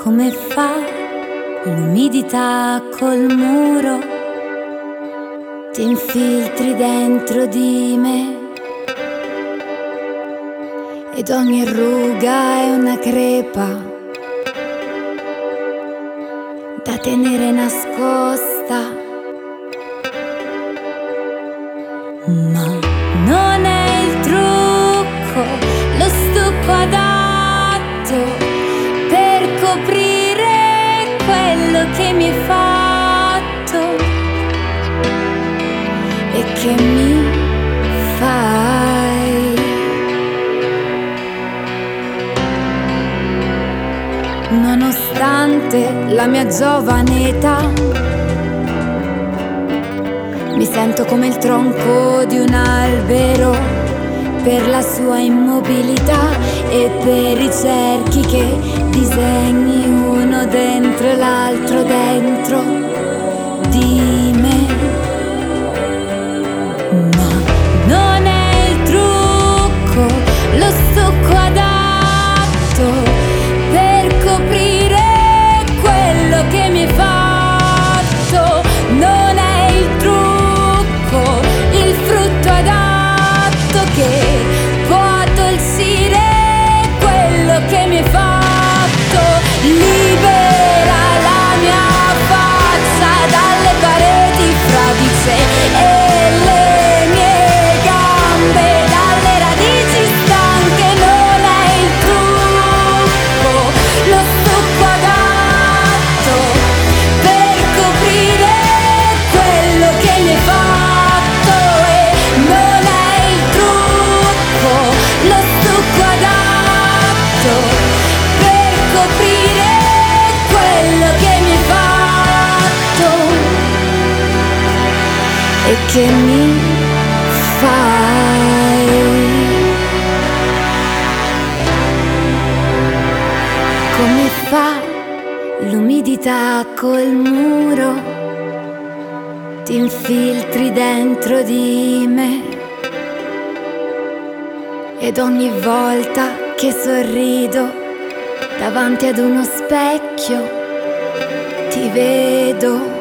come fa l'umidità col muro, ti infiltri dentro di me ed ogni ruga è una crepa da tenere nascosta. Ma non è il trucco, lo stucco adatto per coprire quello che mi hai fatto e che mi fai. Nonostante la mia giovane età, mi sento come il tronco di un albero per la sua immobilità e per i cerchi che disegni uno dentro l'altro dentro di me. Ma non è il trucco, lo stucco adatto per coprire quello che mi hai fatto. Non è il trucco, il frutto adatto che può addolcire quello che mi hai fatto. Libera la mia faccia dalle pareti fradice e le mie gambe dalle radici stanche. Non è il trucco, lo stucco adatto per coprire quello che mi hai fatto. E non è il trucco, lo stucco adatto per coprire quello che mi hai fatto e che mi fai. Come fa l'umidità col muro, ti infiltri dentro di me ed ogni volta che sorrido davanti ad uno specchio ti vedo